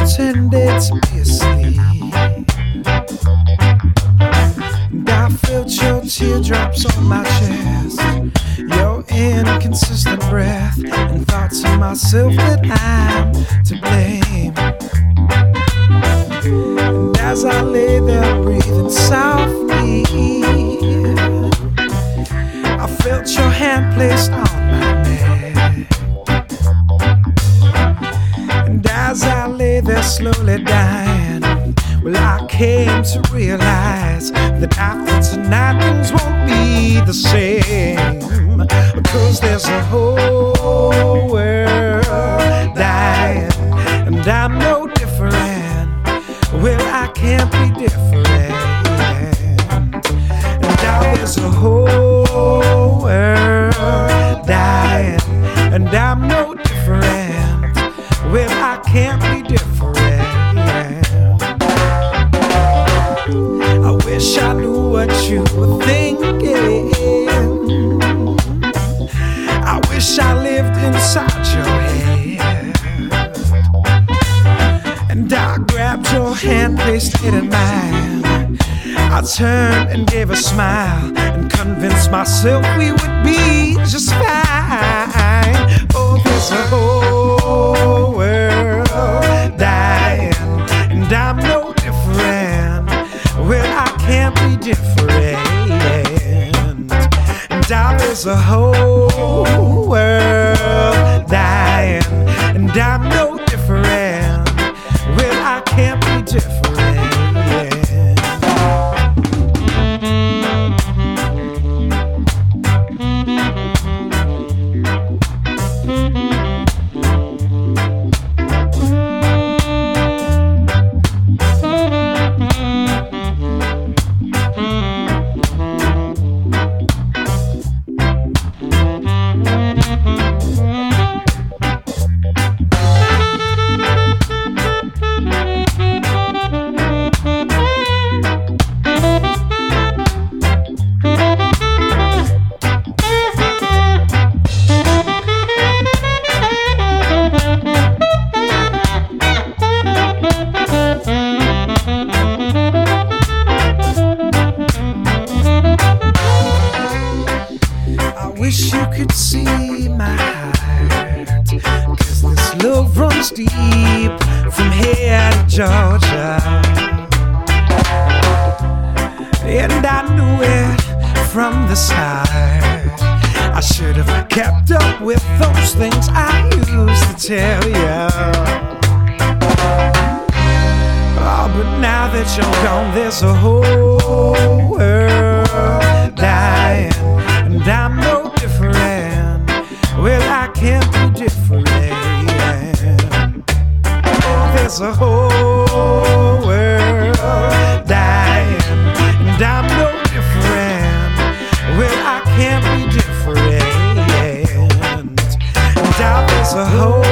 pretended to be asleep. And I felt your teardrops on my chest, your inconsistent breath, and thought to myself that I'm to blame. And as I lay there breathing softly, I felt your hand placed on my neck. And as I lay there slowly dying, well, I came to realize that after tonight things won't be the same, because there's a whole world dying, and I'm no different. Well, I can't be different. And now there's a whole world dying, and I'm no different. Well, I can't be different. I wish I knew what you were thinking. I wish I lived inside your head. And I grabbed your hand, placed it in mine. I turned and gave a smile and convinced myself we would be just fine. Oh, there's a whole world dying, and I'm no different. Well, I can't be different. And there's a whole world dying, and I'm no different. Well, I can't be different. Wish you could see my heart, 'cause this love runs deep from here to Georgia. And I knew it from the start. I should have kept up with those things I used to tell you. Oh, but now that you're gone, there's a whole world dying, and I'm no different. Well, I can't be different. Oh, there's a whole world dying, and I'm no different. Well, I can't be different. And there's a whole